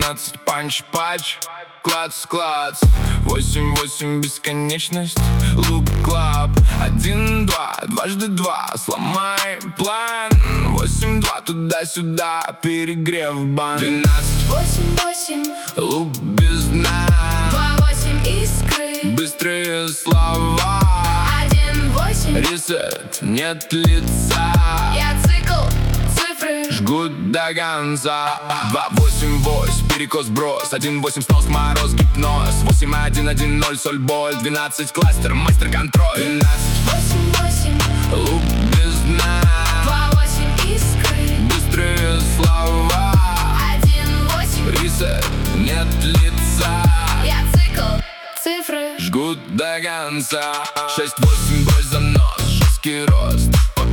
12 панч-пач, клац-клац. 8-8 бесконечность, луп-клаб. 1-2, дважды два, сломай план. 8-2, туда-сюда, перегрев бан. 12, 8-8, луп без дна. 2-8 искры, Быстрые слова, 1-8, ресет, нет лица. я цикл, цифры, Жгут до конца. 2-8-8, перекос, брос. 1-8, снос, мороз, гипноз. 8-1-1-0, соль, боль. 12, кластер, мастер-контроль. 12, 8-8, луп без дна. 2-8 искры, Быстрые слова, 1-8, ресет, нет лица. я цикл, цифры, Жгут до конца. 6-8, брось занос, жесткий рост.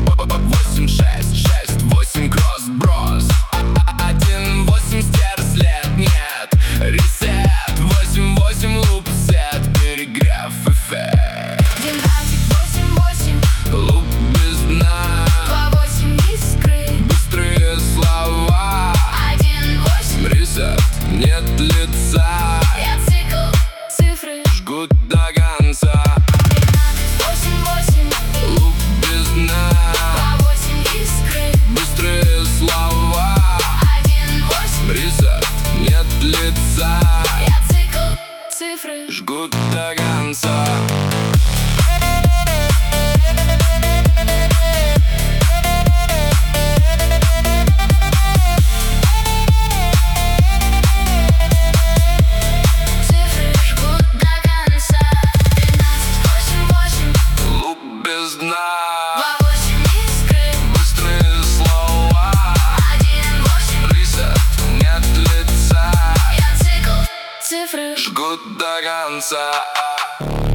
8-6-6-8, кросс, брос. 1-8, стер, след, нет, ресет. 8-8, луп, сет, перегрев, эффект. динамик, 8-8, Луп без дна. 2-8 искры, Быстрые слова, 1-8, ресет, нет лица. я цикл, цифры, Жгут до конца. 8-8, Луп без дна. 2-8 искры, Быстрые слова, 1-8, ресет, нет лица. я цикл, цифры, Жгут до конца. цифры жгут до конца. 12-8-8, Луп без дна. 2-8 искры, Быстрые слова, 1-8, ресет, нет лица. я цикл, цифры, Жгут до конца.